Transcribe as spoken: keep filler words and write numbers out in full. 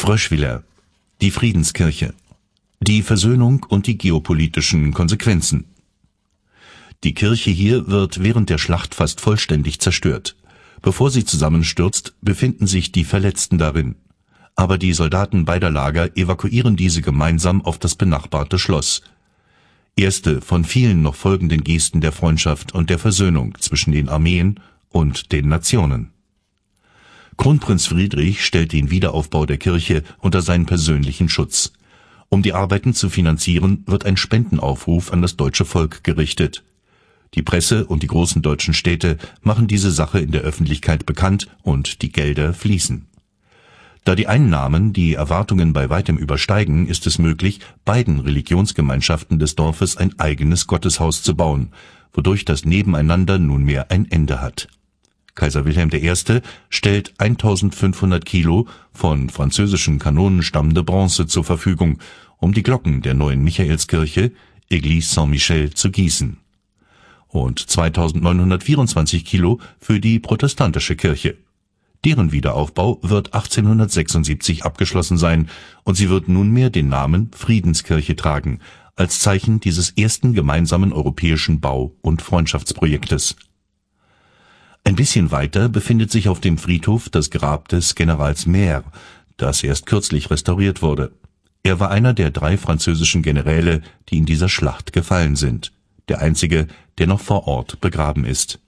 Fröschwiller, die Friedenskirche, die Versöhnung und die geopolitischen Konsequenzen. Die Kirche hier wird während der Schlacht fast vollständig zerstört. Bevor sie zusammenstürzt, befinden sich die Verletzten darin. Aber die Soldaten beider Lager evakuieren diese gemeinsam auf das benachbarte Schloss. Erste von vielen noch folgenden Gesten der Freundschaft und der Versöhnung zwischen den Armeen und den Nationen. Kronprinz Friedrich stellt den Wiederaufbau der Kirche unter seinen persönlichen Schutz. Um die Arbeiten zu finanzieren, wird ein Spendenaufruf an das deutsche Volk gerichtet. Die Presse und die großen deutschen Städte machen diese Sache in der Öffentlichkeit bekannt und die Gelder fließen. Da die Einnahmen die Erwartungen bei weitem übersteigen, ist es möglich, beiden Religionsgemeinschaften des Dorfes ein eigenes Gotteshaus zu bauen, wodurch das Nebeneinander nunmehr ein Ende hat. Kaiser Wilhelm der Erste stellt eintausendfünfhundert Kilo von französischen Kanonen stammende Bronze zur Verfügung, um die Glocken der neuen Michaelskirche, Église Saint-Michel, zu gießen. Und zweitausendneunhundertvierundzwanzig Kilo für die protestantische Kirche. Deren Wiederaufbau wird achtzehnhundertsechsundsiebzig abgeschlossen sein und sie wird nunmehr den Namen Friedenskirche tragen, als Zeichen dieses ersten gemeinsamen europäischen Bau- und Freundschaftsprojektes. Ein bisschen weiter befindet sich auf dem Friedhof das Grab des Generals Meyer, das erst kürzlich restauriert wurde. Er war einer der drei französischen Generäle, die in dieser Schlacht gefallen sind, der einzige, der noch vor Ort begraben ist.